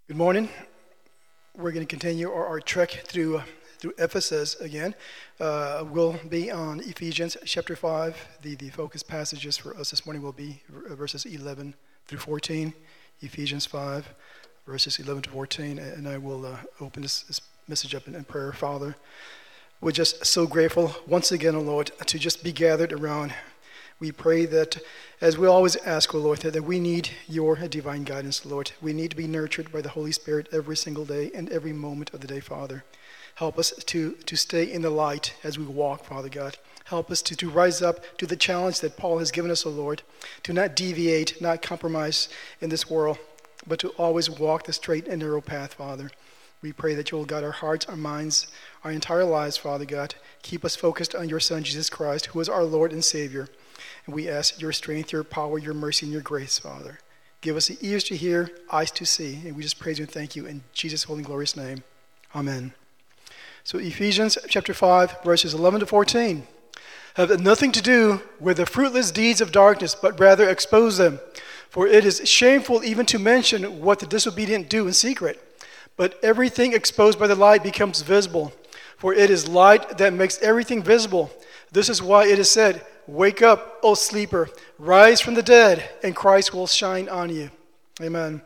Good morning. We're going to continue our trek through Ephesus again. We'll be on Ephesians chapter 5. The focus passages for us this morning will be verses 11 through 14. Ephesians 5, verses 11 to 14. And I will open this message up in prayer. Father, we're just so grateful once again, O Lord, to just be gathered around. We pray that, as we always ask, O Lord, that we need your divine guidance, Lord. We need to be nurtured by the Holy Spirit every single day and every moment of the day, Father. Help us to stay in the light as we walk, Father God. Help us to rise up to the challenge that Paul has given us, O Lord, to not deviate, not compromise in this world, but to always walk the straight and narrow path, Father. We pray that you will guide our hearts, our minds, our entire lives, Father God. Keep us focused on your Son, Jesus Christ, who is our Lord and Savior. And we ask your strength, your power, your mercy, and your grace, Father. Give us the ears to hear, eyes to see. And we just praise you and thank you in Jesus' holy and glorious name. Amen. So Ephesians chapter 5, verses 11 to 14. Have nothing to do with the fruitless deeds of darkness, but rather expose them. For it is shameful even to mention what the disobedient do in secret. But everything exposed by the light becomes visible. For it is light that makes everything visible. This is why it is said, "Wake up, O sleeper, rise from the dead, and Christ will shine on you." Amen.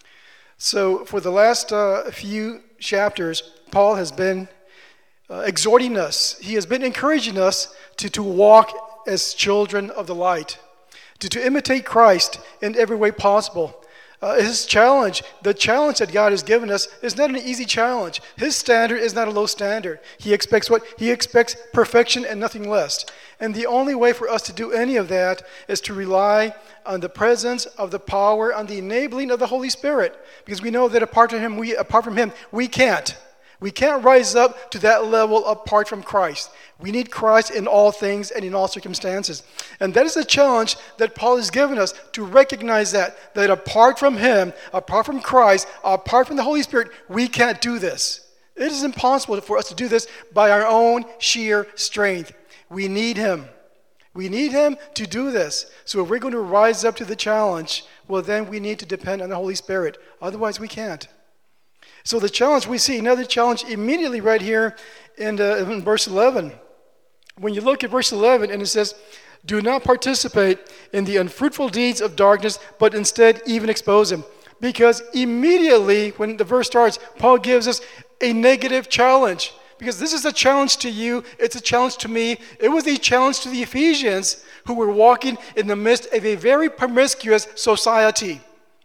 So for the last few chapters, Paul has been exhorting us. He has been encouraging us to walk as children of the light, to imitate Christ in every way possible. His challenge, the challenge that God has given us, is not an easy challenge. His standard is not a low standard. He expects what? He expects perfection and nothing less. And the only way for us to do any of that is to rely on the presence of the power, on the enabling of the Holy Spirit. Because we know that apart from Him, we can't. We can't rise up to that level apart from Christ. We need Christ in all things and in all circumstances. And that is the challenge that Paul has given us, to recognize that apart from Him, apart from Christ, apart from the Holy Spirit, we can't do this. It is impossible for us to do this by our own sheer strength. We need Him. We need Him to do this. So if we're going to rise up to the challenge, well, then we need to depend on the Holy Spirit. Otherwise, we can't. So the challenge, we see another challenge immediately right here in verse 11. When you look at verse 11, and it says, "Do not participate in the unfruitful deeds of darkness, but instead even expose them." Because immediately when the verse starts, Paul gives us a negative challenge. Because this is a challenge to you, it's a challenge to me. It was a challenge to the Ephesians, who were walking in the midst of a very promiscuous society.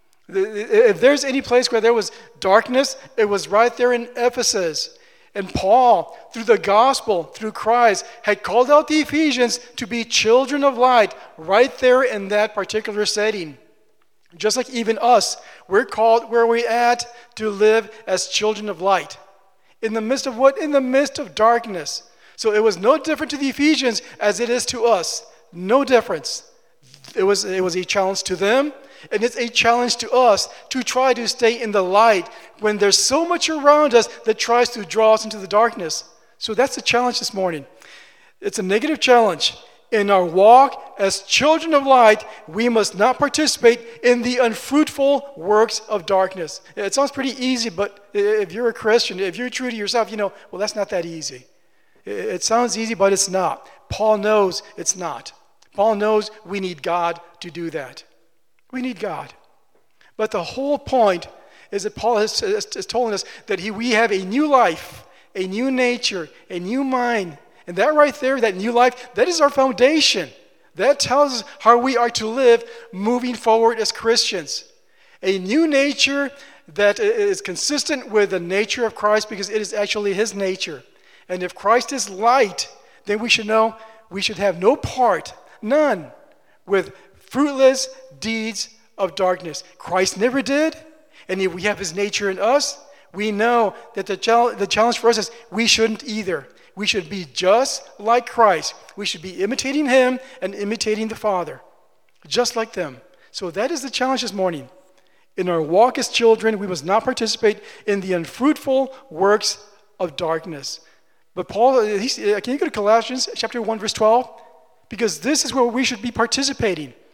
If there's any place where there was darkness, it was right there in Ephesus. And Paul, through the gospel, through Christ, had called out the Ephesians to be children of light right there in that particular setting. Just like even us, we're called where we're at to live as children of light. In the midst of what? In the midst of darkness. So it was no different to the Ephesians as it is to us. No difference. It was a challenge to them. And it's a challenge to us to try to stay in the light when there's so much around us that tries to draw us into the darkness. So that's the challenge this morning. It's a negative challenge. In our walk as children of light, we must not participate in the unfruitful works of darkness. It sounds pretty easy, but if you're a Christian, if you're true to yourself, well, that's not that easy. It sounds easy, but it's not. Paul knows it's not. Paul knows we need God to do that. We need God. But the whole point is that Paul is telling us that we have a new life, a new nature, a new mind. And that right there, that new life, that is our foundation. That tells us how we are to live moving forward as Christians. A new nature that is consistent with the nature of Christ, because it is actually His nature. And if Christ is light, then we should know we should have no part, none, with fruitless deeds of darkness. Christ never did, and if we have His nature in us, we know that the challenge for us is we shouldn't either. We should be just like Christ. We should be imitating Him and imitating the Father, just like them. So that is the challenge this morning. In our walk as children, we must not participate in the unfruitful works of darkness. But Paul, can you go to Colossians chapter 1, verse 12? Because this is where we should be participating.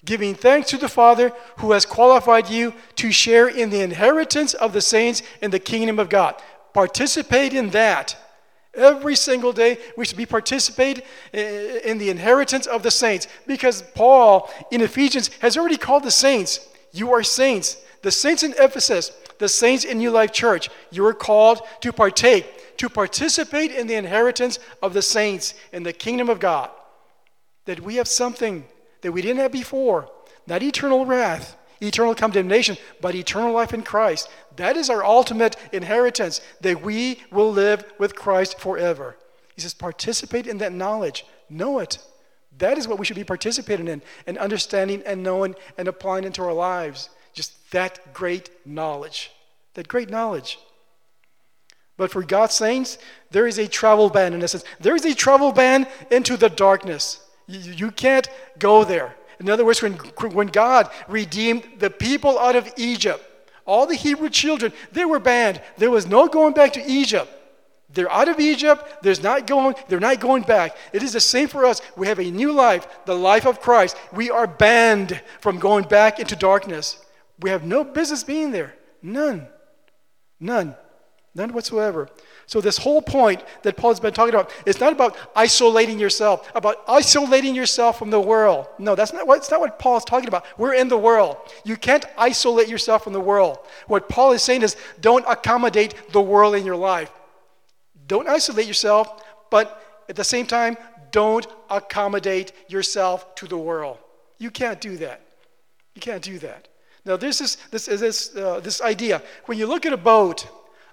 giving thanks to the Father who has qualified you to share in the inheritance of the saints in the kingdom of God. Participate in that. Every single day we should be participate in the inheritance of the saints, because Paul in Ephesians has already called the saints. You are saints. The saints in Ephesus, the saints in New Life Church, you are called to partake, to participate in the inheritance of the saints in the kingdom of God. That we have something that we didn't have before, not eternal wrath, eternal condemnation, but eternal life in Christ. That is our ultimate inheritance, that we will live with Christ forever. He says, participate in that knowledge. Know it. That is what we should be participating in, and understanding and knowing and applying into our lives. Just that great knowledge. That great knowledge. But for God's saints, there is a travel ban in essence. There is a travel ban into the darkness. You can't go there. In other words, when God redeemed the people out of Egypt, all the Hebrew children, they were banned. There was no going back to Egypt. They're out of Egypt. They're not going back. It is the same for us. We have a new life, the life of Christ. We are banned from going back into darkness. We have no business being there. None whatsoever. So this whole point that Paul has been talking about, it's not about isolating yourself from the world. No, that's not what Paul is talking about. We're in the world. You can't isolate yourself from the world. What Paul is saying is, don't accommodate the world in your life. Don't isolate yourself, but at the same time, don't accommodate yourself to the world. You can't do that. You can't do that. Now, this idea. When you look at a boat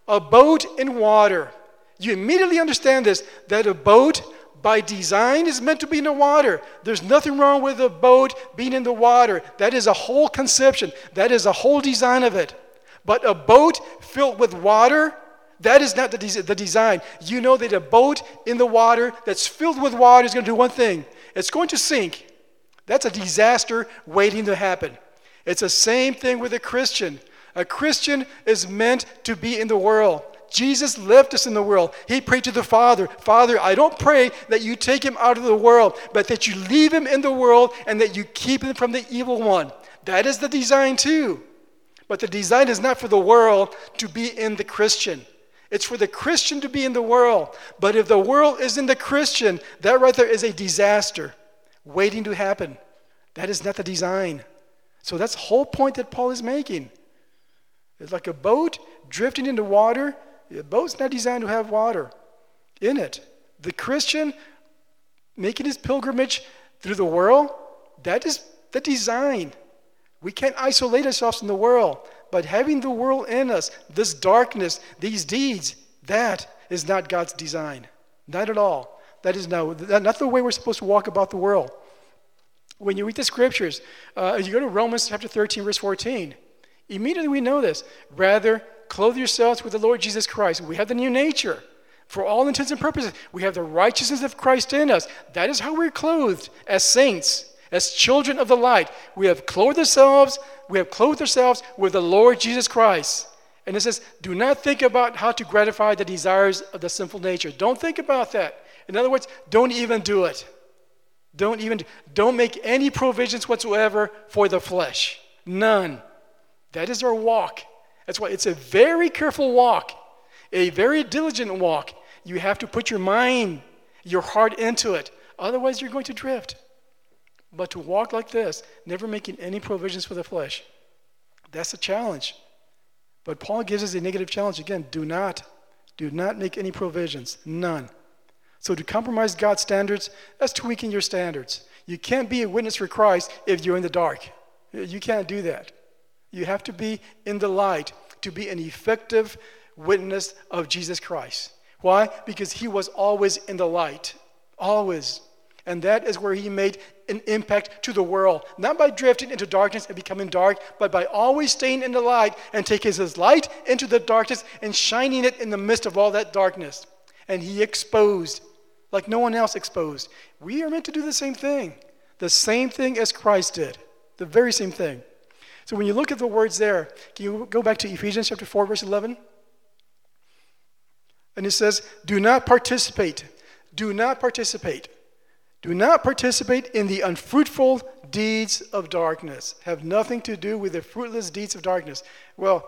in water, you immediately understand this, that a boat by design is meant to be in the water. There's nothing wrong with a boat being in the water. That is a whole conception. That is a whole design of it. But a boat filled with water, that is not the design. You know that a boat in the water that's filled with water is going to do one thing. It's going to sink. That's a disaster waiting to happen. It's the same thing with a Christian. A Christian is meant to be in the world. Jesus left us in the world. He prayed to the Father, Father, I don't pray that you take him out of the world, but that you leave him in the world and that you keep him from the evil one. That is the design too. But the design is not for the world to be in the Christian. It's for the Christian to be in the world. But if the world is in the Christian, that right there is a disaster waiting to happen. That is not the design. So that's the whole point that Paul is making. It's like a boat drifting into water. A boat's not designed to have water in it. The Christian making his pilgrimage through the world, that is the design. We can't isolate ourselves from the world, but having the world in us, this darkness, these deeds, that is not God's design. Not at all. That is not the way we're supposed to walk about the world. When you read the scriptures, you go to Romans chapter 13, verse 14. Immediately we know this. Rather, clothe yourselves with the Lord Jesus Christ. We have the new nature. For all intents and purposes, we have the righteousness of Christ in us. That is how we're clothed as saints, as children of the light. We have clothed ourselves with the Lord Jesus Christ. And it says, do not think about how to gratify the desires of the sinful nature. Don't think about that. In other words, don't even do it. Don't make any provisions whatsoever for the flesh. None. That is our walk. That's why it's a very careful walk, a very diligent walk. You have to put your mind, your heart into it. Otherwise, you're going to drift. But to walk like this, never making any provisions for the flesh, that's a challenge. But Paul gives us a negative challenge. Again, do not make any provisions. None. So to compromise God's standards, that's to weaken your standards. You can't be a witness for Christ if you're in the dark. You can't do that. You have to be in the light to be an effective witness of Jesus Christ. Why? Because he was always in the light. Always. And that is where he made an impact to the world. Not by drifting into darkness and becoming dark, but by always staying in the light and taking his light into the darkness and shining it in the midst of all that darkness. And he exposed like no one else exposed. We are meant to do the same thing. The same thing as Christ did. The very same thing. So when you look at the words there, can you go back to Ephesians chapter 4, verse 11? And it says, do not participate in the unfruitful deeds of darkness. Have nothing to do with the fruitless deeds of darkness. Well,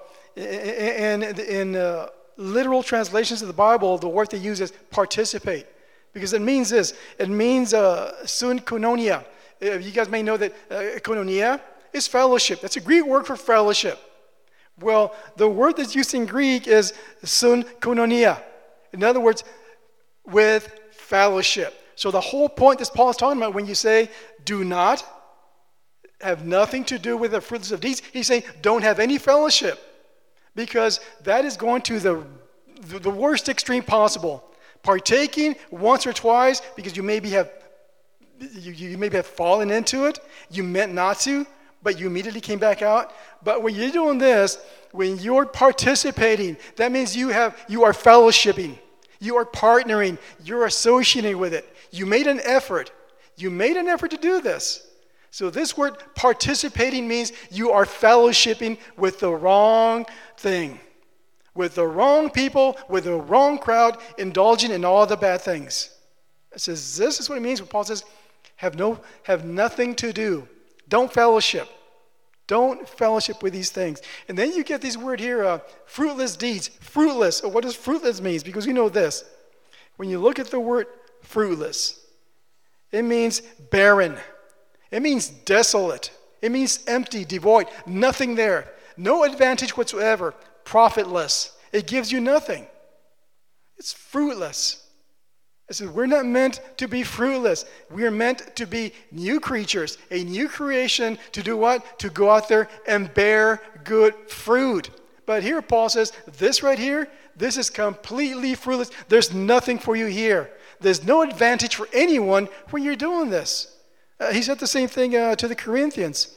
in literal translations of the Bible, the word they use is participate. Because it means this. It means sun koinonia. You guys may know that koinonia is fellowship. That's a Greek word for fellowship. Well, the word that's used in Greek is sun koinonia. In other words, with fellowship. So the whole point that Paul is talking about when you say, do not have nothing to do with the fruits of deeds, he's saying, don't have any fellowship. Because that is going to the worst extreme possible. Partaking once or twice because you maybe have fallen into it. You meant not to, but you immediately came back out. But when you're doing this, when you're participating, that means you are fellowshipping. You are partnering. You're associating with it. You made an effort. You made an effort to do this. So this word participating means you are fellowshipping with the wrong thing. With the wrong people, with the wrong crowd, indulging in all the bad things. It says this is what it means when Paul says, have nothing to do. Don't fellowship. Don't fellowship with these things. And then you get this word here, fruitless deeds. Fruitless. What does fruitless mean? Because we know this. When you look at the word fruitless, it means barren. It means desolate. It means empty, devoid, nothing there. No advantage whatsoever. Profitless. It gives you nothing. It's fruitless. It says we're not meant to be fruitless. We're meant to be new creatures, a new creation to do what? To go out there and bear good fruit. But here Paul says, this right here, this is completely fruitless. There's nothing for you here. There's no advantage for anyone when you're doing this. He said the same thing to the Corinthians.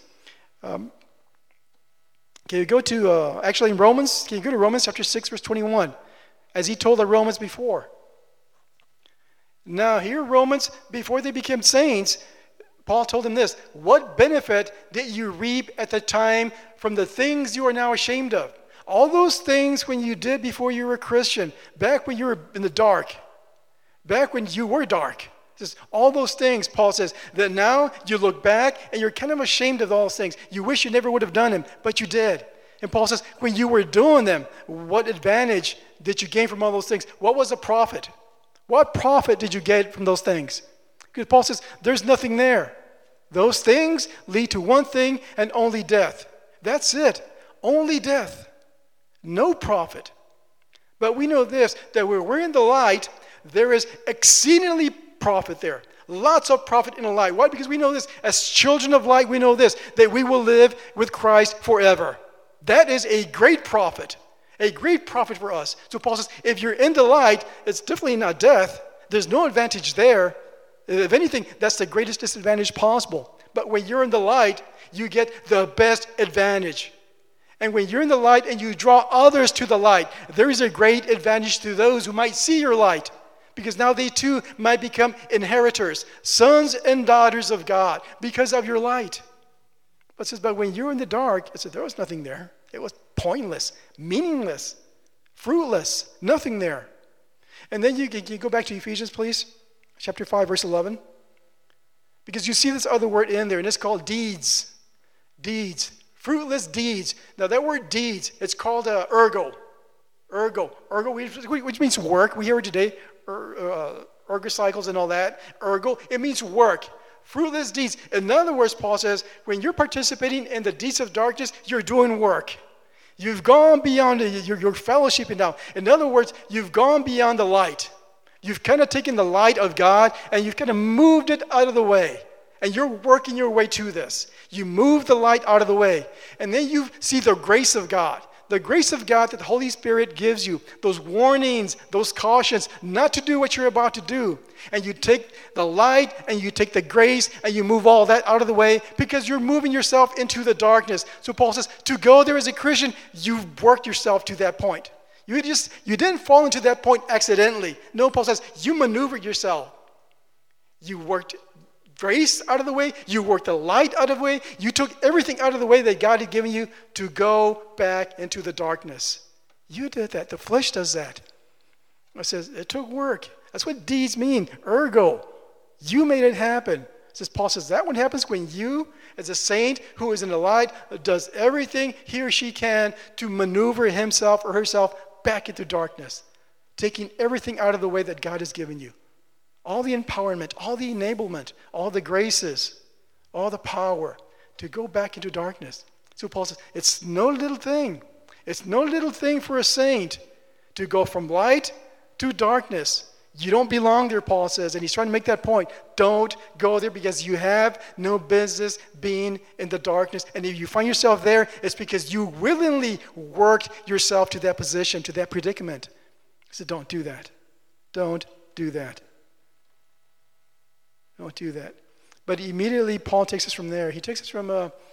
Can you go to, actually in Romans, can you go to Romans chapter 6, verse 21, as he told the Romans before. Now here Romans, before they became saints, Paul told them this, what benefit did you reap at the time from the things you are now ashamed of? All those things when you did before you were a Christian, back when you were in the dark, back when you were dark. Just all those things, Paul says, that now you look back and you're kind of ashamed of all those things. You wish you never would have done them, but you did. And Paul says, when you were doing them, what advantage did you gain from all those things? What was the profit? What profit did you get from those things? Because Paul says, there's nothing there. Those things lead to one thing and only death. That's it. Only death. No profit. But we know this, that when we're in the light, there is exceedingly profit there. Lots of profit in the light. Why? Because we know this. As children of light, we know this, that we will live with Christ forever. That is a great profit. A great profit for us. So Paul says, if you're in the light, it's definitely not death. There's no advantage there. If anything, that's the greatest disadvantage possible. But when you're in the light, you get the best advantage. And when you're in the light and you draw others to the light, there is a great advantage to those who might see your light. Because now they too might become inheritors, sons and daughters of God, because of your light. But it says, but when you're in the dark, it says there was nothing there. It was pointless, meaningless, fruitless, nothing there. And then you go back to Ephesians, please, chapter 5, verse 11. Because you see this other word in there, and it's called deeds. Deeds. Fruitless deeds. Now that word deeds, it's called ergo. Ergo, which means work. We hear it today. Ergocycles and all that. Ergo, it means work. Fruitless deeds. In other words, Paul says, when you're participating in the deeds of darkness, you're doing work. You've gone beyond your fellowshipping now. In other words, you've gone beyond the light. You've kind of taken the light of God and you've kind of moved it out of the way. And you're working your way to this. You move the light out of the way. And then you see the grace of God. The grace of God that the Holy Spirit gives you, those warnings, those cautions, not to do what you're about to do. And you take the light and you take the grace and you move all that out of the way because you're moving yourself into the darkness. So Paul says, to go there as a Christian, you've worked yourself to that point. You didn't fall into that point accidentally. No, Paul says, you maneuvered yourself. You worked grace out of the way. You worked the light out of the way. You took everything out of the way that God had given you to go back into the darkness. You did that. The flesh does that. It says it took work. That's what deeds mean. Ergo. You made it happen. Paul says, that what happens when you, as a saint who is in the light, does everything he or she can to maneuver himself or herself back into darkness, taking everything out of the way that God has given you. All the empowerment, all the enablement, all the graces, all the power to go back into darkness. So Paul says, it's no little thing. It's no little thing for a saint to go from light to darkness. You don't belong there, Paul says, and he's trying to make that point. Don't go there because you have no business being in the darkness. And if you find yourself there, it's because you willingly worked yourself to that position, to that predicament. So don't do that. Don't do that. Don't do that. But immediately Paul takes us from there. He takes us from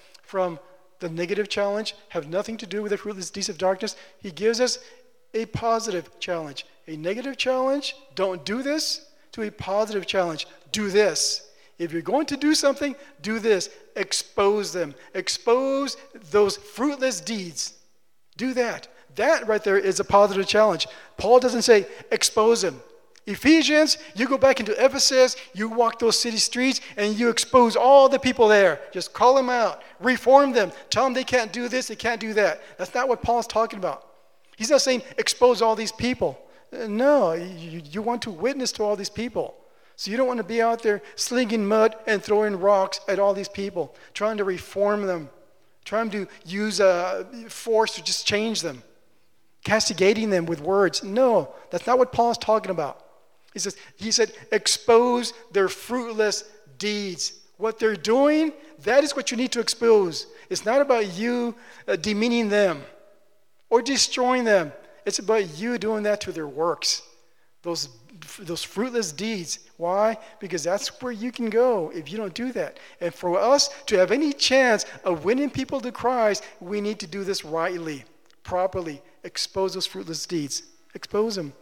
the negative challenge, have nothing to do with the fruitless deeds of darkness. He gives us a positive challenge. A negative challenge, don't do this, to a positive challenge, do this. If you're going to do something, do this. Expose them. Expose those fruitless deeds. Do that. That right there is a positive challenge. Paul doesn't say expose them. Ephesians, you go back into Ephesus, you walk those city streets, and you expose all the people there. Just call them out. Reform them. Tell them they can't do this, they can't do that. That's not what Paul's talking about. He's not saying expose all these people. No, you want to witness to all these people. So you don't want to be out there slinging mud and throwing rocks at all these people, trying to reform them, trying to use force to just change them, castigating them with words. No, that's not what Paul's talking about. He said, expose their fruitless deeds. What they're doing, that is what you need to expose. It's not about you demeaning them or destroying them. It's about you doing that to their works, those fruitless deeds. Why? Because that's where you can go if you don't do that. And for us to have any chance of winning people to Christ, we need to do this rightly, properly. Expose those fruitless deeds. Expose them.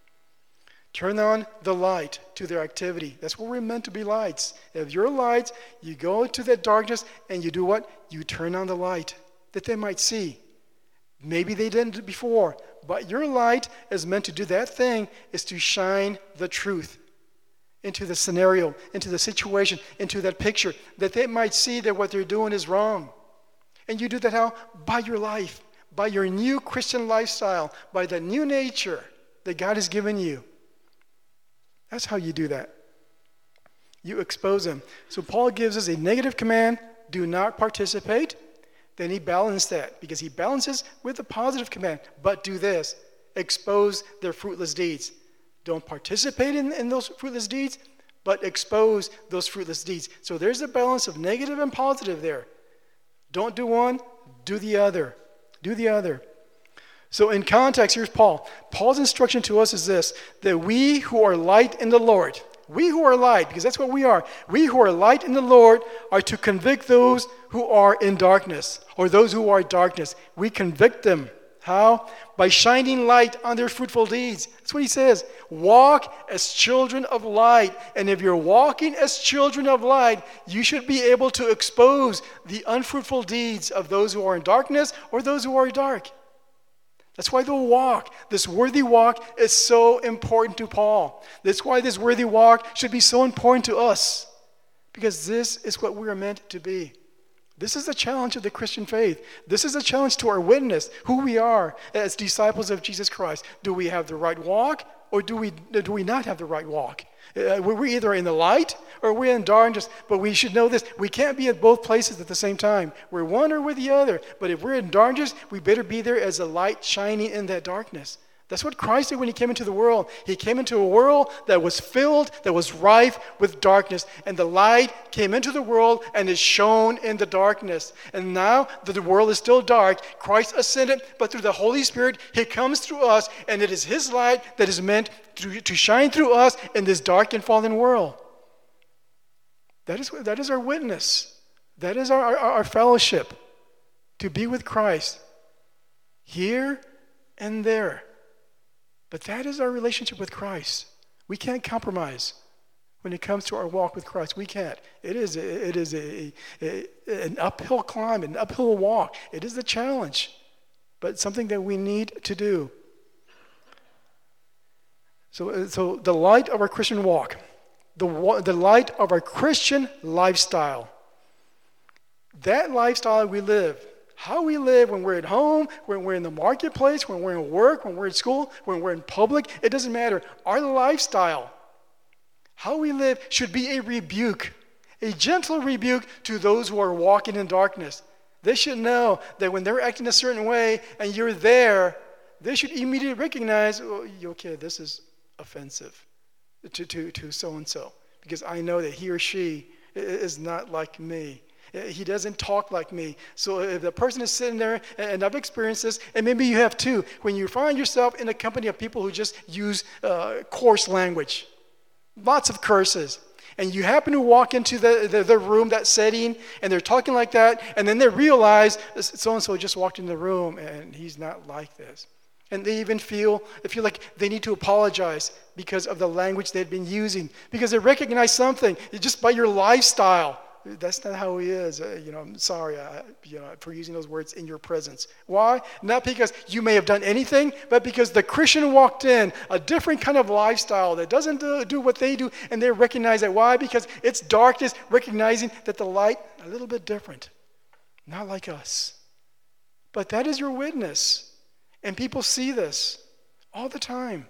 Turn on the light to their activity. That's what we're meant to be, lights. If you're lights, you go into that darkness and you do what? You turn on the light that they might see. Maybe they didn't do it before, but your light is meant to do that thing, is to shine the truth into the scenario, into the situation, into that picture, that they might see that what they're doing is wrong. And you do that how? By your life, by your new Christian lifestyle, by the new nature that God has given you. That's how you do that. You expose them. So Paul gives us a negative command, do not participate. Then he balanced that because he balances with the positive command. But do this, expose their fruitless deeds. Don't participate in those fruitless deeds, but expose those fruitless deeds. So there's a balance of negative and positive there. Don't do one, do the other. Do the other. So in context, here's Paul. Paul's instruction to us is this, that we who are light in the Lord, we who are light, because that's what we are, we who are light in the Lord are to convict those who are in darkness, or those who are in darkness. We convict them. How? By shining light on their fruitful deeds. That's what he says. Walk as children of light. And if you're walking as children of light, you should be able to expose the unfruitful deeds of those who are in darkness or those who are dark. That's why the walk, this worthy walk, is so important to Paul. That's why this worthy walk should be so important to us. Because this is what we are meant to be. This is the challenge of the Christian faith. This is a challenge to our witness, who we are as disciples of Jesus Christ. Do we have the right walk, or do we not have the right walk? We're either in the light or we're in darkness. But we should know this. We can't be at both places at the same time. We're one or we're the other. But if we're in darkness, we better be there as a light shining in that darkness. That's what Christ did when he came into the world. He came into a world that was filled, that was rife with darkness. And the light came into the world and is shone in the darkness. And now that the world is still dark, Christ ascended, but through the Holy Spirit, he comes through us. And it is his light that is meant to shine through us in this dark and fallen world. That is our witness. That is our fellowship. To be with Christ. Here and there. But that is our relationship with Christ. We can't compromise when it comes to our walk with Christ. We can't. It is an uphill climb, an uphill walk. It is a challenge, but something that we need to do. So the light of our Christian walk, the light of our Christian lifestyle. That lifestyle we live, how we live when we're at home, when we're in the marketplace, when we're at work, when we're at school, when we're in public, it doesn't matter. Our lifestyle, how we live, should be a rebuke, a gentle rebuke to those who are walking in darkness. They should know that when they're acting a certain way and you're there, they should immediately recognize, oh, okay, this is offensive to so-and-so, because I know that he or she is not like me. He doesn't talk like me. So if the person is sitting there, and I've experienced this, and maybe you have too, when you find yourself in the company of people who just use coarse language, lots of curses, and you happen to walk into the room, that setting, and they're talking like that, and then they realize so-and-so just walked in the room, and he's not like this. And they even feel like they need to apologize because of the language they've been using, because they recognize something just by your lifestyle. That's not how he is. I'm sorry, for using those words in your presence. Why? Not because you may have done anything, but because the Christian walked in a different kind of lifestyle that doesn't do what they do, and they recognize that. Why? Because it's darkness, recognizing that the light a little bit different, not like us. But that is your witness, and people see this all the time.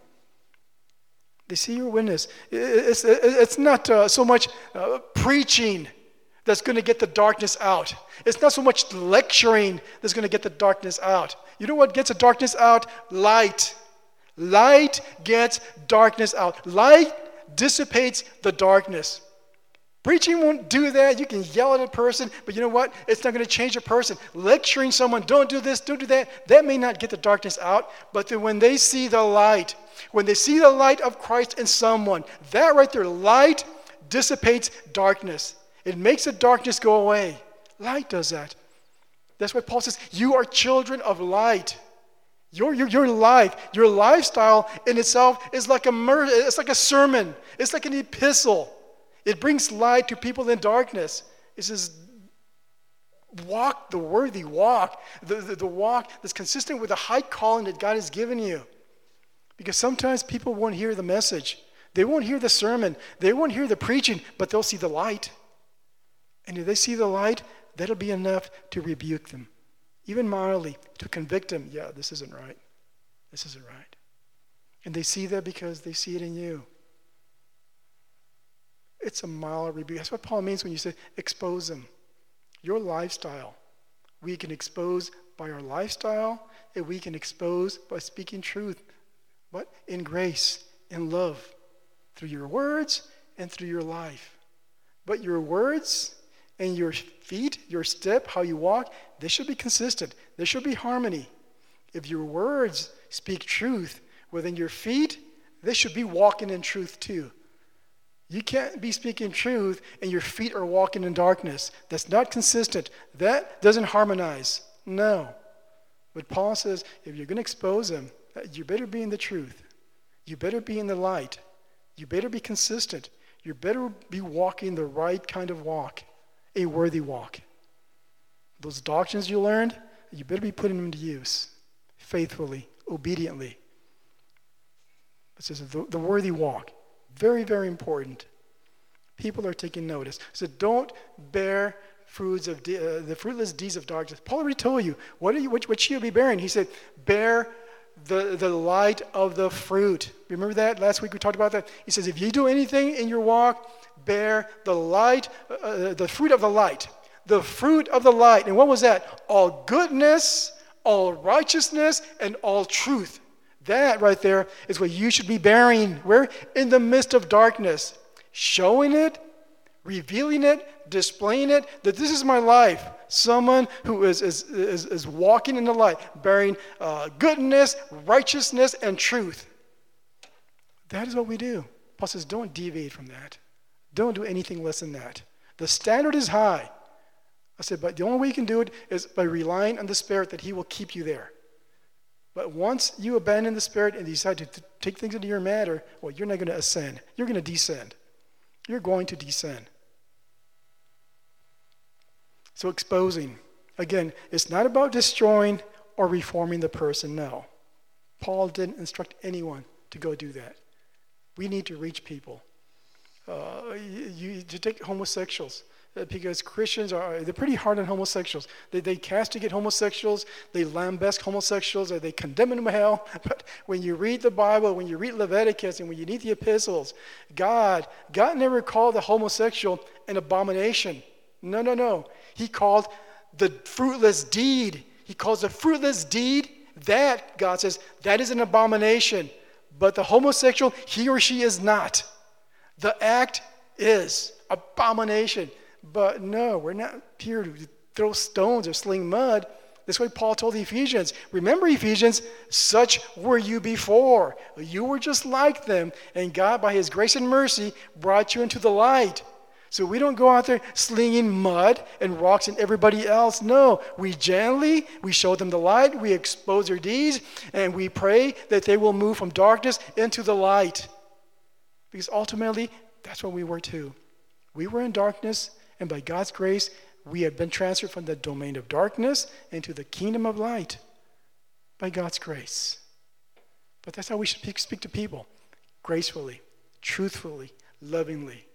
They see your witness. It's not so much preaching that's going to get the darkness out. It's not so much lecturing that's going to get the darkness out. You know what gets the darkness out? Light. Light gets darkness out. Light dissipates the darkness. Preaching won't do that. You can yell at a person, but you know what? It's not going to change a person. Lecturing someone, don't do this, don't do that, that may not get the darkness out, but then when they see the light, when they see the light of Christ in someone, that right there, light dissipates darkness. It makes the darkness go away. Light does that. That's why Paul says, you are children of light. Your life, your lifestyle in itself is like it's like a sermon. It's like an epistle. It brings light to people in darkness. It says, walk the worthy walk, the walk that's consistent with the high calling that God has given you. Because sometimes people won't hear the message. They won't hear the sermon. They won't hear the preaching, but they'll see the light. And if they see the light, that'll be enough to rebuke them, even mildly, to convict them. Yeah, this isn't right. This isn't right. And they see that because they see it in you. It's a mild rebuke. That's what Paul means when you say expose them. Your lifestyle. We can expose by our lifestyle, and we can expose by speaking truth. But in grace, in love, through your words and through your life. But your words and your feet, your step, how you walk, they should be consistent. There should be harmony. If your words speak truth, well then your feet, they should be walking in truth too. You can't be speaking truth and your feet are walking in darkness. That's not consistent. That doesn't harmonize. No. But Paul says, if you're going to expose them, you better be in the truth. You better be in the light. You better be consistent. You better be walking the right kind of walk, a worthy walk. Those doctrines you learned, you better be putting them to use faithfully, obediently. It says the worthy walk. Very, very important. People are taking notice. So don't bear fruits of the fruitless deeds of darkness. Paul already told you, what should you be bearing? He said, bear the light of the fruit. Remember that? Last week we talked about that. He says, if you do anything in your walk, bear the light, the fruit of the light. The fruit of the light. And what was that? All goodness, all righteousness, and all truth. That right there is what you should be bearing. Where? In the midst of darkness. Showing it, revealing it, displaying it, that this is my life. Someone who is walking in the light, bearing goodness, righteousness, and truth. That is what we do. Paul says, don't deviate from that. Don't do anything less than that. The standard is high. I said, but the only way you can do it is by relying on the Spirit that He will keep you there. But once you abandon the Spirit and decide to take things into your matter, well, you're not going to ascend. You're going to descend. You're going to descend. So exposing. Again, it's not about destroying or reforming the person, no. Paul didn't instruct anyone to go do that. We need to reach people. You take homosexuals. Because Christians they're pretty hard on homosexuals. They castigate homosexuals, they lambast homosexuals, or they condemn them to hell. But when you read the Bible, when you read Leviticus, and when you read the epistles, God never called the homosexual an abomination. No. He called the fruitless deed. He calls the fruitless deed, that, God says, that is an abomination. But the homosexual, he or she is not. The act is abomination. But no, we're not here to throw stones or sling mud. That's why Paul told the Ephesians, remember, Ephesians, such were you before. You were just like them, and God, by his grace and mercy, brought you into the light. So we don't go out there slinging mud and rocks at everybody else. No, we show them the light, we expose their deeds, and we pray that they will move from darkness into the light. Because ultimately, that's what we were too. We were in darkness, and by God's grace, we have been transferred from the domain of darkness into the kingdom of light. By God's grace. But that's how we should speak to people. Gracefully, truthfully, lovingly.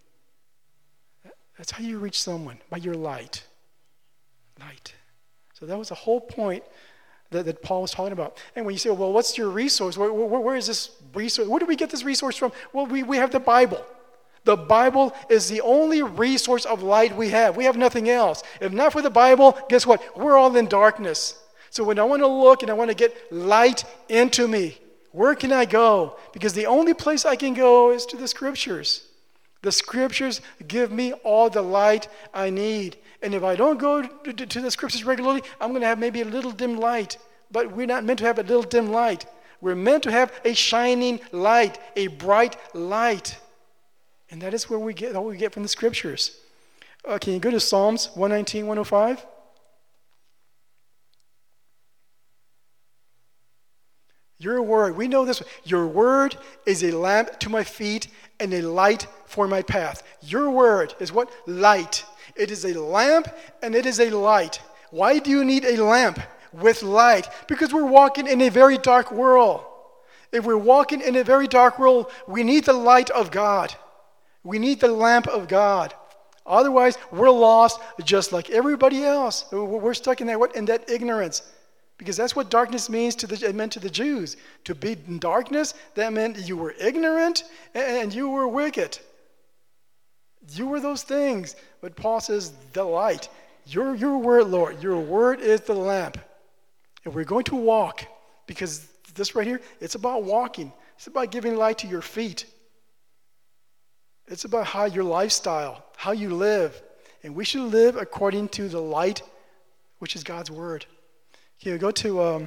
That's how you reach someone, by your light. Light. So that was the whole point that Paul was talking about. And when you say, well, what's your resource? Where is this resource? Where do we get this resource from? Well, we have the Bible. The Bible is the only resource of light we have. We have nothing else. If not for the Bible, guess what? We're all in darkness. So when I want to look and I want to get light into me, where can I go? Because the only place I can go is to the Scriptures. The Scriptures give me all the light I need. And if I don't go to the Scriptures regularly, I'm going to have maybe a little dim light. But we're not meant to have a little dim light. We're meant to have a shining light, a bright light. And that is where we get all we get from the Scriptures. Can you go to Psalms 119, 105? Your word, we know this. Your word is a lamp to my feet and a light for my path. Your word is what? Light. It is a lamp and it is a light. Why do you need a lamp with light? Because we're walking in a very dark world. If we're walking in a very dark world, we need the light of God. We need the lamp of God. Otherwise, we're lost just like everybody else. We're stuck in that ignorance. Because that's what darkness meant to the Jews. To be in darkness, that meant you were ignorant and you were wicked. You were those things. But Paul says, the light. Your word, Lord, your word is the lamp. And we're going to walk. Because this right here, it's about walking. It's about giving light to your feet. It's about how your lifestyle, how you live. And we should live according to the light, which is God's word. Here, go to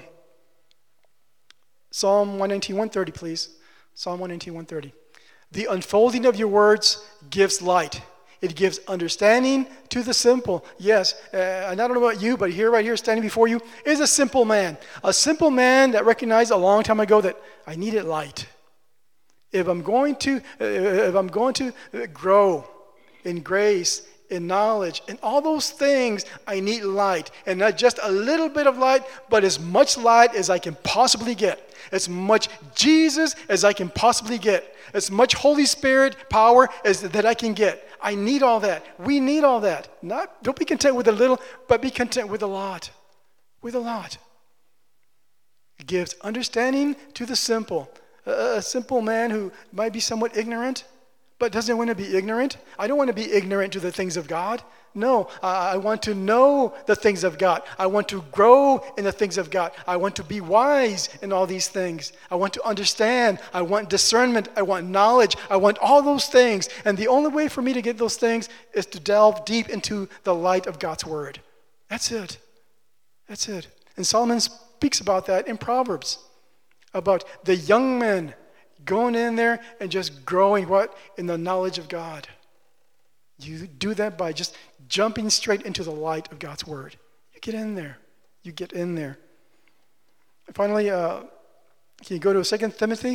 Psalm 119, 130, please. Psalm 119, 130. The unfolding of your words gives light. It gives understanding to the simple. Yes, and I don't know about you, but right here, standing before you, is a simple man. A simple man that recognized a long time ago that I needed light. If I'm going to grow in grace, in knowledge, in all those things, I need light. And not just a little bit of light, but as much light as I can possibly get. As much Jesus as I can possibly get. As much Holy Spirit power as that I can get. I need all that. We need all that. Don't be content with a little, but be content with a lot. With a lot. It gives understanding to the simple. A simple man who might be somewhat ignorant, but doesn't want to be ignorant. I don't want to be ignorant to the things of God. No, I want to know the things of God. I want to grow in the things of God. I want to be wise in all these things. I want to understand. I want discernment. I want knowledge. I want all those things. And the only way for me to get those things is to delve deep into the light of God's word. That's it. That's it. And Solomon speaks about that in Proverbs. About the young men going in there and just growing what? In the knowledge of God. You do that by just jumping straight into the light of God's word. You get in there. You get in there. And finally, can you go to 2 Timothy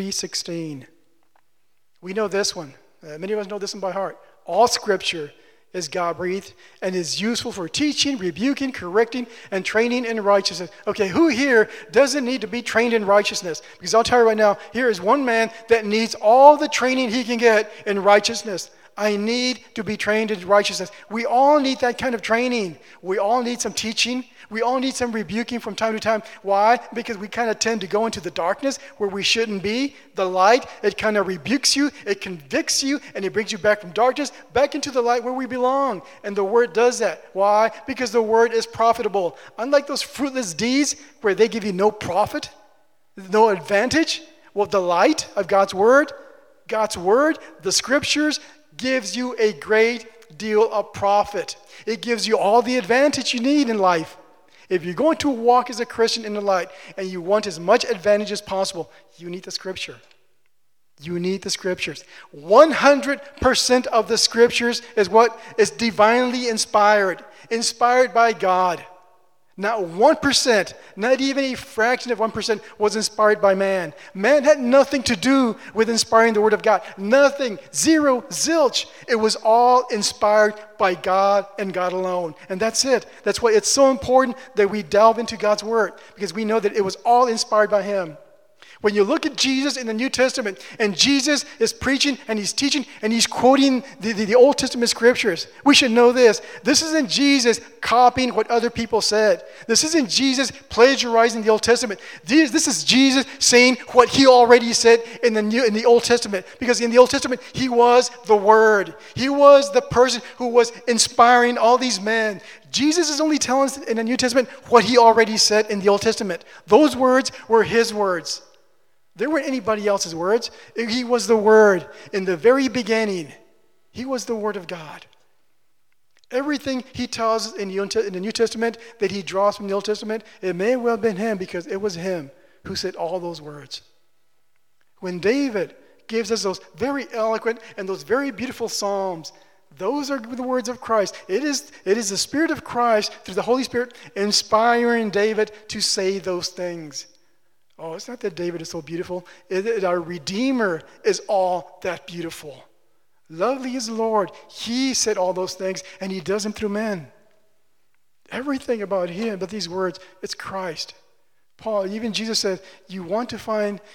3:16. We know this one. Many of us know this one by heart. All Scripture is God-breathed and is useful for teaching, rebuking, correcting, and training in righteousness. Okay, who here doesn't need to be trained in righteousness? Because I'll tell you right now, here is one man that needs all the training he can get in righteousness. I need to be trained in righteousness. We all need that kind of training. We all need some teaching. We all need some rebuking from time to time. Why? Because we kind of tend to go into the darkness where we shouldn't be. The light, it kind of rebukes you, it convicts you, and it brings you back from darkness, back into the light where we belong. And the Word does that. Why? Because the Word is profitable. Unlike those fruitless deeds where they give you no profit, no advantage, well, the light of God's Word, the Scriptures, gives you a great deal of profit. It gives you all the advantage you need in life. If you're going to walk as a Christian in the light and you want as much advantage as possible, you need the Scripture. You need the Scriptures. 100% of the Scriptures is what is divinely inspired by God. Not 1%, not even a fraction of 1% was inspired by man. Man had nothing to do with inspiring the Word of God. Nothing. Zero. Zilch. It was all inspired by God and God alone. And that's it. That's why it's so important that we delve into God's Word, because we know that it was all inspired by Him. When you look at Jesus in the New Testament, and Jesus is preaching and he's teaching and he's quoting the Old Testament scriptures, we should know this. This isn't Jesus copying what other people said. This isn't Jesus plagiarizing the Old Testament. This is Jesus saying what he already said in the Old Testament. Because in the Old Testament, he was the Word. He was the person who was inspiring all these men. Jesus is only telling us in the New Testament what he already said in the Old Testament. Those words were his words. They weren't anybody else's words. He was the Word. In the very beginning, he was the Word of God. Everything he tells us in the New Testament that he draws from the Old Testament, it may well have been him, because it was him who said all those words. When David gives us those very eloquent and those very beautiful psalms, those are the words of Christ. It is the Spirit of Christ through the Holy Spirit inspiring David to say those things. Oh, it's not that David is so beautiful. Our Redeemer is all that beautiful. Lovely is the Lord. He said all those things, and he does them through men. Everything about him, but these words, it's Christ. Paul, even Jesus said, he told the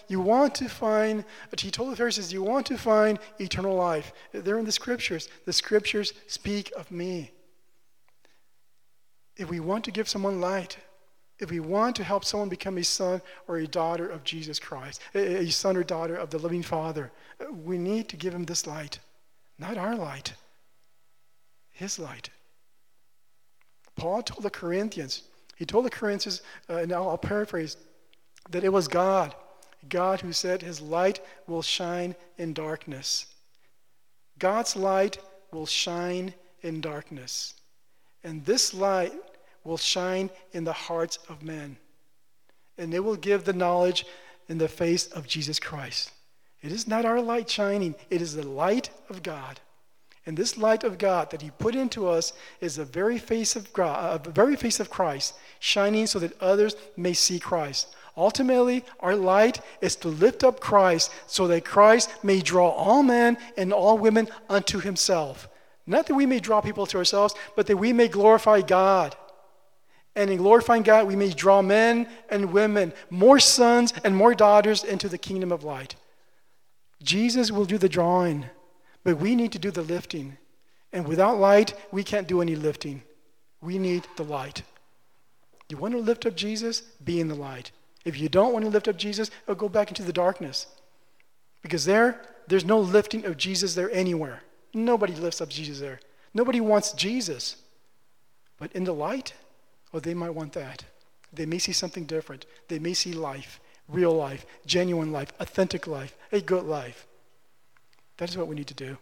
Pharisees, you want to find eternal life. They're in the Scriptures. The Scriptures speak of me. If we want to give someone light, if we want to help someone become a son or a daughter of Jesus Christ, a son or daughter of the living Father, we need to give him this light. Not our light, his light. Paul told the Corinthians, and I'll paraphrase, that it was God who said his light will shine in darkness. God's light will shine in darkness. And this light will shine in the hearts of men. And it will give the knowledge in the face of Jesus Christ. It is not our light shining. It is the light of God. And this light of God that he put into us is the very face of God, the very face of Christ, shining so that others may see Christ. Ultimately, our light is to lift up Christ so that Christ may draw all men and all women unto himself. Not that we may draw people to ourselves, but that we may glorify God. And in glorifying God, we may draw men and women, more sons and more daughters into the kingdom of light. Jesus will do the drawing, but we need to do the lifting. And without light, we can't do any lifting. We need the light. You want to lift up Jesus? Be in the light. If you don't want to lift up Jesus, go back into the darkness. Because there's no lifting of Jesus there anywhere. Nobody lifts up Jesus there. Nobody wants Jesus. But in the light, they might want that. They may see something different. They may see life, real life, genuine life, authentic life, a good life. That is what we need to do.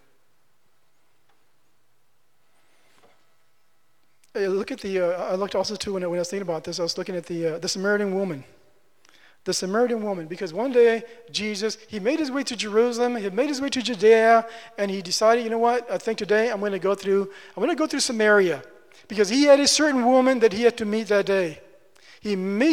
I looked also too when I was thinking about this. I was looking at the Samaritan woman. The Samaritan woman, because one day Jesus, he made his way to Jerusalem, he made his way to Judea, and he decided, you know what? I think today I'm going to go through Samaria. Because he had a certain woman that he had to meet that day. He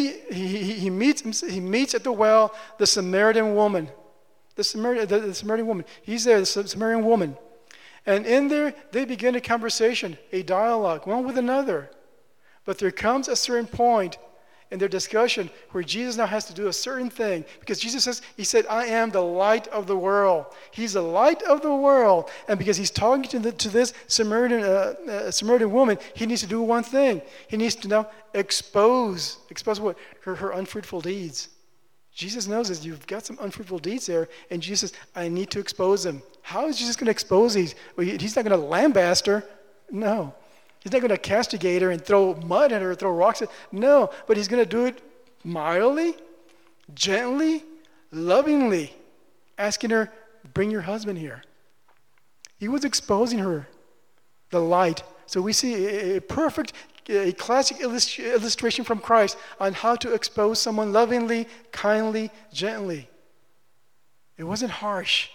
meets at the well the Samaritan woman. The Samaritan woman. He's there, the Samaritan woman. And in there, they begin a conversation, a dialogue, one with another. But there comes a certain point in their discussion where Jesus now has to do a certain thing. Because Jesus says, he said, I am the light of the world. He's the light of the world. And because he's talking to this Samaritan woman, he needs to do one thing. He needs to now expose what? Her unfruitful deeds. Jesus knows this. You've got some unfruitful deeds there. And Jesus says, I need to expose them. How is Jesus going to expose these? Well, he's not going to lambaste her. No. He's not going to castigate her and throw mud at her, throw rocks at her. No, but he's going to do it mildly, gently, lovingly, asking her, bring your husband here. He was exposing her, the light. So we see a classic illustration from Christ on how to expose someone lovingly, kindly, gently. It wasn't harsh.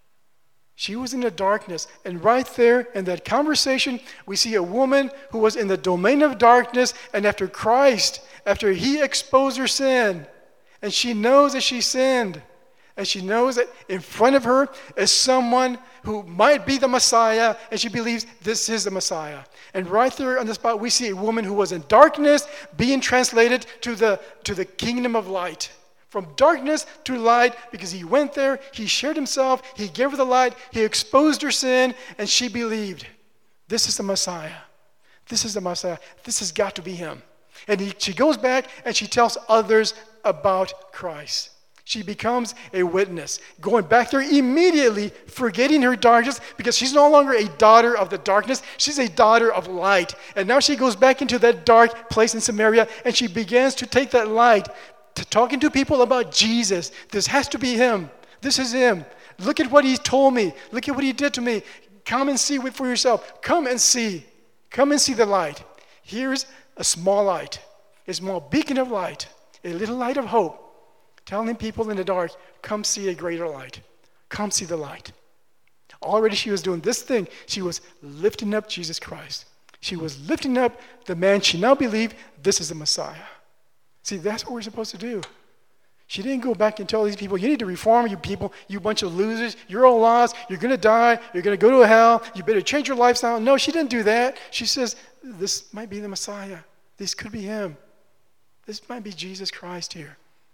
She was in the darkness. And right there in that conversation, we see a woman who was in the domain of darkness. And after Christ, after he exposed her sin, and she knows that she sinned, and she knows that in front of her is someone who might be the Messiah, and she believes this is the Messiah. And right there on the spot, we see a woman who was in darkness being translated to the kingdom of light. From darkness to light, because he went there, he shared himself, he gave her the light, he exposed her sin, and she believed. This is the Messiah. This is the Messiah. This has got to be him. And she goes back and she tells others about Christ. She becomes a witness, going back there immediately, forgetting her darkness, because she's no longer a daughter of the darkness, she's a daughter of light. And now she goes back into that dark place in Samaria, and she begins to take that light, talking to people about Jesus. This has to be him. This is him. Look at what he told me. Look at what he did to me. Come and see it for yourself. Come and see. Come and see the light. Here's a small light, a small beacon of light, a little light of hope, telling people in the dark, come see a greater light. Come see the light. Already she was doing this thing. She was lifting up Jesus Christ. She was lifting up the man she now believed this is the Messiah. See, that's what we're supposed to do. She didn't go back and tell these people, you need to reform, you people, you bunch of losers, you're all lost, you're going to die, you're going to go to hell, you better change your lifestyle. No, she didn't do that. She says, this might be the Messiah. This could be him. This might be Jesus Christ here.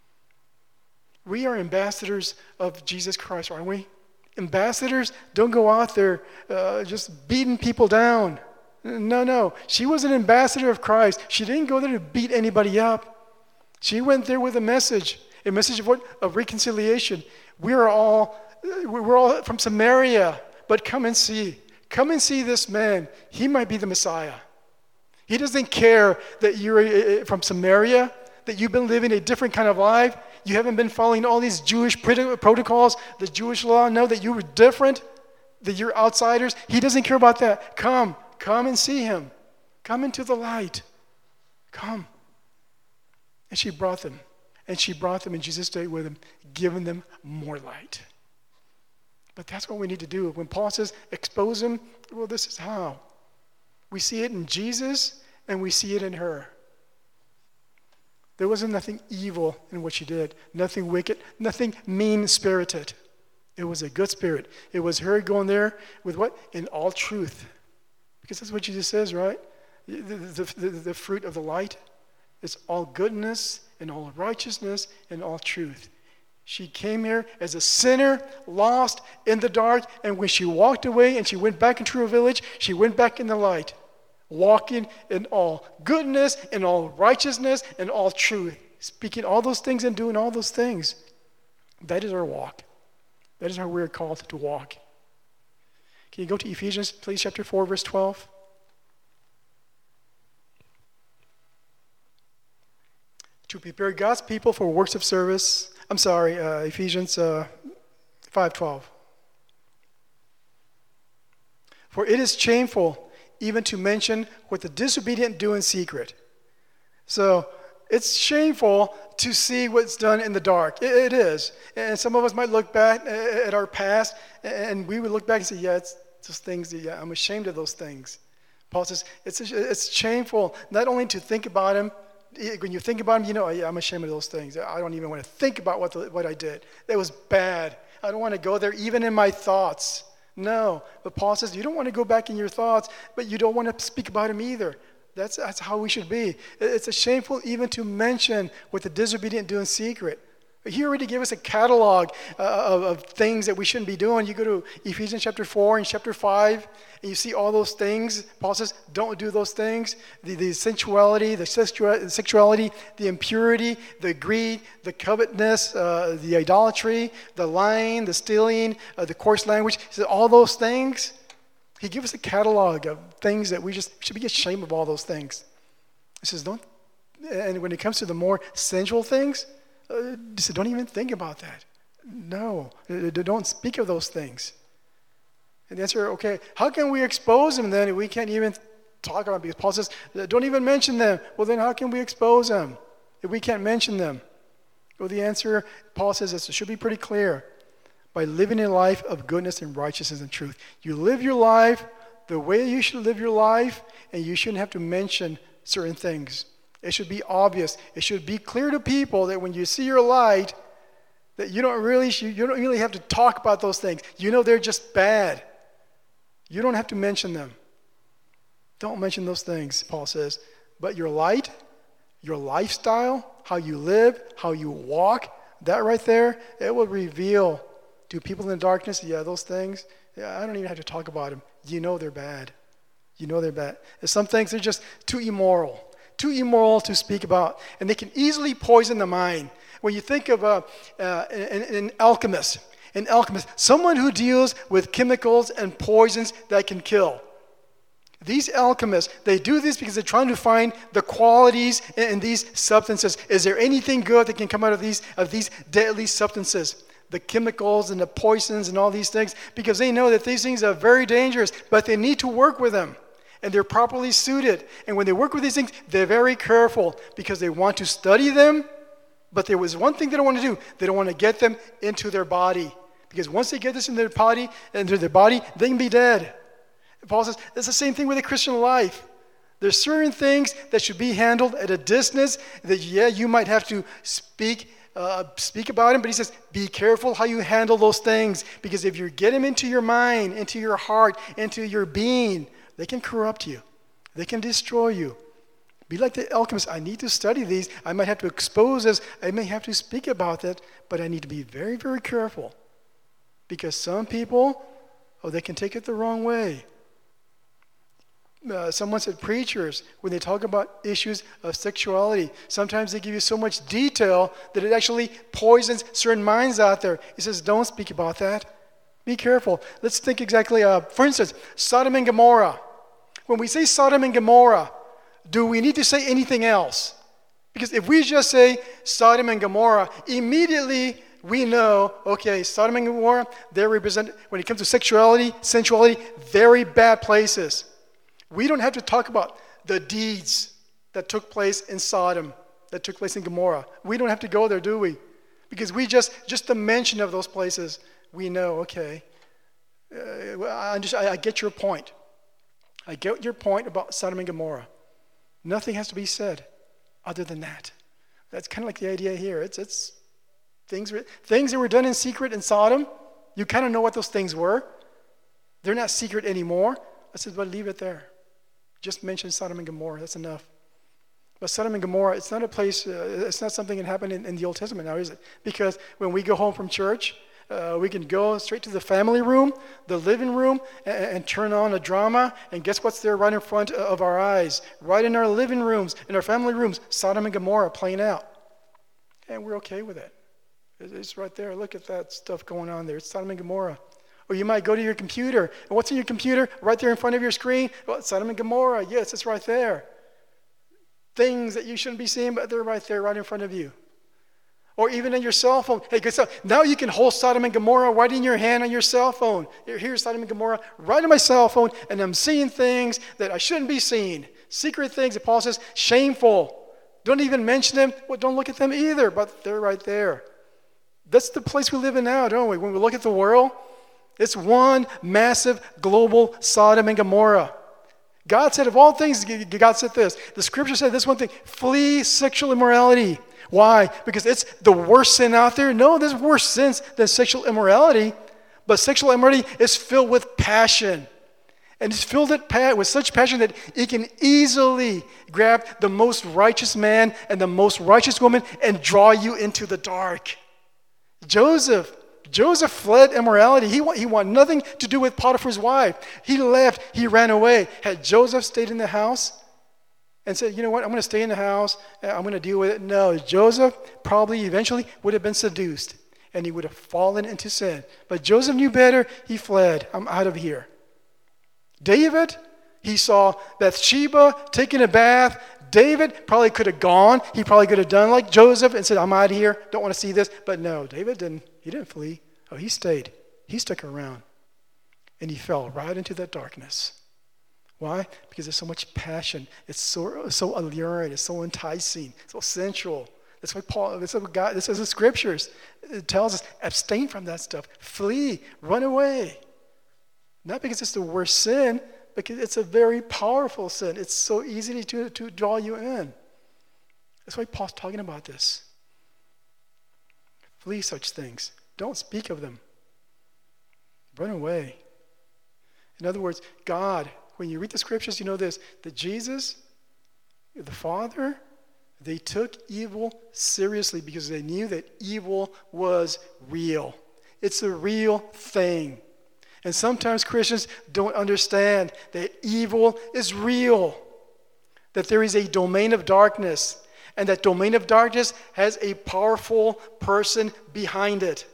We are ambassadors of Jesus Christ, aren't we? Ambassadors don't go out there just beating people down. No. She was an ambassador of Christ. She didn't go there to beat anybody up. She went there with a message of what? Of reconciliation. We're all from Samaria, but come and see. Come and see this man. He might be the Messiah. He doesn't care that you're from Samaria, that you've been living a different kind of life. You haven't been following all these Jewish protocols, the Jewish law. No, that you were different, that you're outsiders. He doesn't care about that. Come and see him. Come into the light. Come. And she brought them. And Jesus stayed with them, giving them more light. But that's what we need to do. When Paul says, expose them, well, this is how. We see it in Jesus, and we see it in her. There wasn't nothing evil in what she did, nothing wicked, nothing mean-spirited. It was a good spirit. It was her going there with what? In all truth. Because that's what Jesus says, right? The fruit of the light. It's all goodness and all righteousness and all truth. She came here as a sinner, lost in the dark, and when she walked away and she went back into her village, she went back in the light, walking in all goodness and all righteousness and all truth, speaking all those things and doing all those things. That is our walk. That is how we're called to walk. Can you go to Ephesians, please, chapter 4, verse 12? To prepare God's people for works of service. Ephesians 5:12. For it is shameful even to mention what the disobedient do in secret. So it's shameful to see what's done in the dark. It is. And some of us might look back at our past, and we would look back and say, yeah, it's those things, yeah, I'm ashamed of those things. Paul says it's shameful not only to think about them. When you think about them, I'm ashamed of those things. I don't even want to think about what I did. It was bad. I don't want to go there, even in my thoughts. No. But Paul says you don't want to go back in your thoughts, but you don't want to speak about him either. That's how we should be. It's shameful even to mention what the disobedient do in secret. He already gave us a catalog of things that we shouldn't be doing. You go to Ephesians chapter 4 and chapter 5, and you see all those things. Paul says, don't do those things. The sensuality, the sexuality, the impurity, the greed, the covetousness, the idolatry, the lying, the stealing, the coarse language. He says, all those things. He gives us a catalog of things that we just should be ashamed of all those things. He says, and when it comes to the more sensual things, he said, don't even think about that. No, don't speak of those things. And the answer, okay, how can we expose them then if we can't even talk about them? Because Paul says, don't even mention them. Well, then how can we expose them if we can't mention them? Well, the answer, Paul says, it should be pretty clear. By living a life of goodness and righteousness and truth. You live your life the way you should live your life, and you shouldn't have to mention certain things. It should be obvious. It should be clear to people that when you see your light, that you don't really have to talk about those things. You know they're just bad. You don't have to mention them. Don't mention those things, Paul says. But your light, your lifestyle, how you live, how you walk, that right there, it will reveal to people in the darkness, those things, I don't even have to talk about them. You know they're bad. You know they're bad. And some things are just too immoral to speak about, and they can easily poison the mind. When you think of an alchemist, someone who deals with chemicals and poisons that can kill. These alchemists, they do this because they're trying to find the qualities in these substances. Is there anything good that can come out of these deadly substances? The chemicals and the poisons and all these things, because they know that these things are very dangerous, but they need to work with them. And they're properly suited. And when they work with these things, they're very careful because they want to study them. But there was one thing they don't want to do. They don't want to get them into their body. Because once they get this into their body, they can be dead. And Paul says, it's the same thing with the Christian life. There's certain things that should be handled at a distance that, you might have to speak about them. But he says, be careful how you handle those things. Because if you get them into your mind, into your heart, into your being, they can corrupt you. They can destroy you. Be like the alchemist. I need to study these. I might have to expose this. I may have to speak about it. But I need to be very, very careful. Because some people, they can take it the wrong way. Someone said preachers, when they talk about issues of sexuality, sometimes they give you so much detail that it actually poisons certain minds out there. He says, don't speak about that. Be careful. Let's think exactly, for instance, Sodom and Gomorrah. When we say Sodom and Gomorrah, do we need to say anything else? Because if we just say Sodom and Gomorrah, immediately we know, okay, Sodom and Gomorrah, they represent, when it comes to sexuality, sensuality, very bad places. We don't have to talk about the deeds that took place in Sodom, that took place in Gomorrah. We don't have to go there, do we? Because we just the mention of those places, we know, okay, I get your point. I get your point about Sodom and Gomorrah. Nothing has to be said other than that. That's kind of like the idea here. It's things that were done in secret in Sodom. You kind of know what those things were. They're not secret anymore. I said, but leave it there. Just mention Sodom and Gomorrah. That's enough. But Sodom and Gomorrah, it's not a place, it's not something that happened in the Old Testament now, is it? Because when we go home from church, we can go straight to the family room, the living room, and turn on a drama, and guess what's there right in front of our eyes? Right in our living rooms, in our family rooms, Sodom and Gomorrah playing out. And we're okay with it. It's right there. Look at that stuff going on there. It's Sodom and Gomorrah. Or you might go to your computer, and what's in your computer? Right there in front of your screen? Well, it's Sodom and Gomorrah. Yes, it's right there. Things that you shouldn't be seeing, but they're right there, right in front of you. Or even in your cell phone. Hey, guess what? Now you can hold Sodom and Gomorrah right in your hand on your cell phone. Here's Sodom and Gomorrah right on my cell phone, and I'm seeing things that I shouldn't be seeing. Secret things that Paul says, shameful. Don't even mention them. Well, don't look at them either, but they're right there. That's the place we live in now, don't we? When we look at the world, it's one massive global Sodom and Gomorrah. God said of all things, God said this. The scripture said this one thing, flee sexual immorality. Why? Because it's the worst sin out there? No, there's worse sins than sexual immorality. But sexual immorality is filled with passion. And it's filled with such passion that it can easily grab the most righteous man and the most righteous woman and draw you into the dark. Joseph fled immorality. He wanted nothing to do with Potiphar's wife. He left. He ran away. Had Joseph stayed in the house and said, you know what, I'm going to stay in the house. I'm going to deal with it. No, Joseph probably eventually would have been seduced and he would have fallen into sin. But Joseph knew better. He fled. I'm out of here. David, he saw Bathsheba taking a bath. David probably could have gone. He probably could have done like Joseph and said, I'm out of here. Don't want to see this. But no, David didn't. He didn't flee. Oh, he stayed. He stuck around. And he fell right into that darkness. Why? Because there's so much passion. It's so alluring. It's so enticing. So sensual. That's why Paul, this is the scriptures. It tells us, abstain from that stuff. Flee. Run away. Not because it's the worst sin, because it's a very powerful sin. It's so easy to draw you in. That's why Paul's talking about this. Flee such things. Don't speak of them. Run away. In other words, God, when you read the scriptures, you know this, that Jesus, the Father, they took evil seriously because they knew that evil was real. It's a real thing. And sometimes Christians don't understand that evil is real, that there is a domain of darkness, and that domain of darkness has a powerful person behind it,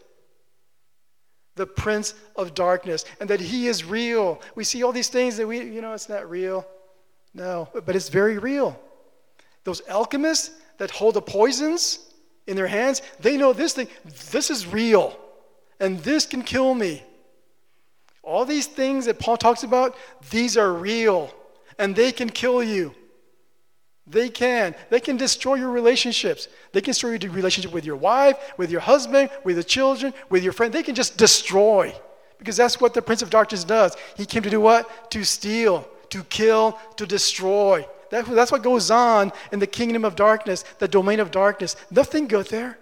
the prince of darkness, and that he is real. We see all these things that it's not real. No, but it's very real. Those alchemists that hold the poisons in their hands, they know this is real, and this can kill me. All these things that Paul talks about, these are real, and they can kill you. They can destroy your relationships. They can destroy your relationship with your wife, with your husband, with the children, with your friend. They can just destroy, because that's what the Prince of Darkness does. He came to do what? To steal, to kill, to destroy. That's what goes on in the kingdom of darkness, the domain of darkness. Nothing good there.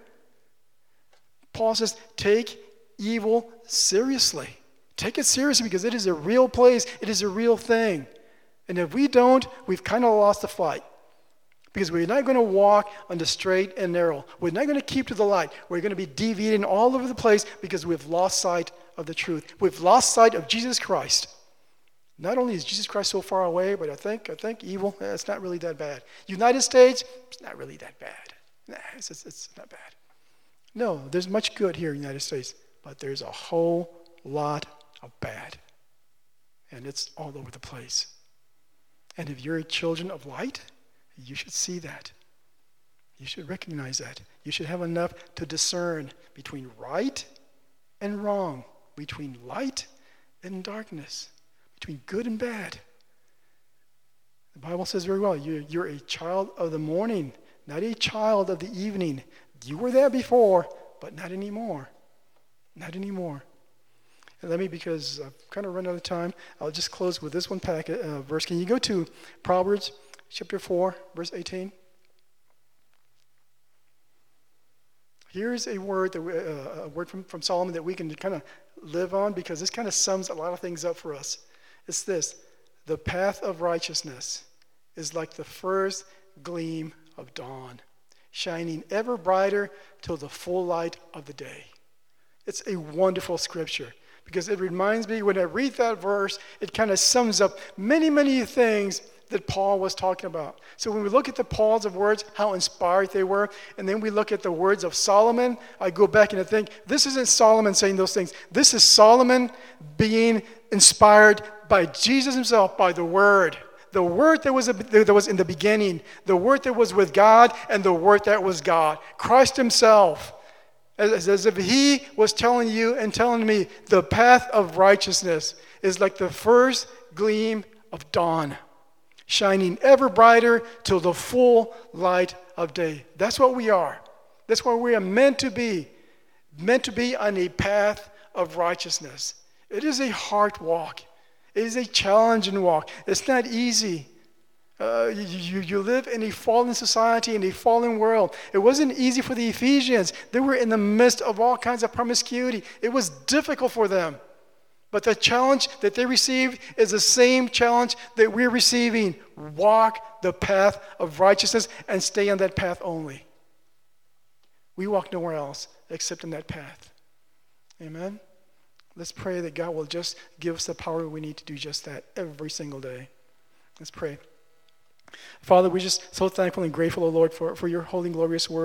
Paul says, take evil seriously. Take it seriously because it is a real place. It is a real thing. And if we don't, we've kind of lost the fight. Because we're not going to walk on the straight and narrow. We're not going to keep to the light. We're going to be deviating all over the place because we've lost sight of the truth. We've lost sight of Jesus Christ. Not only is Jesus Christ so far away, but I think evil, it's not really that bad. United States, it's not really that bad. Nah, it's not bad. No, there's much good here in the United States, but there's a whole lot of bad. And it's all over the place. And if you're children of light, you should see that. You should recognize that. You should have enough to discern between right and wrong, between light and darkness, between good and bad. The Bible says very well, you're a child of the morning, not a child of the evening. You were there before, but not anymore. Not anymore. And because I've kind of run out of time, I'll just close with this one verse. Can you go to Proverbs chapter 4, verse 18? Here's a word from Solomon that we can kind of live on, because this kind of sums a lot of things up for us. It's this: the path of righteousness is like the first gleam of dawn, shining ever brighter till the full light of the day. It's a wonderful scripture, because it reminds me, when I read that verse, it kind of sums up many, many things that Paul was talking about. So when we look at the Paul's of words, how inspired they were, and then we look at the words of Solomon, I go back and I think, this isn't Solomon saying those things. This is Solomon being inspired by Jesus himself, by the Word. The Word that was in the beginning, the Word that was with God, and the Word that was God. Christ himself. As if he was telling you and telling me, the path of righteousness is like the first gleam of dawn, shining ever brighter till the full light of day. That's what we are. That's what we are meant to be on a path of righteousness. It is a hard walk. It is a challenging walk. It's not easy. You live in a fallen society, in a fallen world. It wasn't easy for the Ephesians. They were in the midst of all kinds of promiscuity. It was difficult for them. But the challenge that they received is the same challenge that we're receiving. Walk the path of righteousness and stay on that path only. We walk nowhere else except in that path. Amen? Let's pray that God will just give us the power we need to do just that every single day. Let's pray. Father, we're just so thankful and grateful, O Lord, for your holy and glorious word.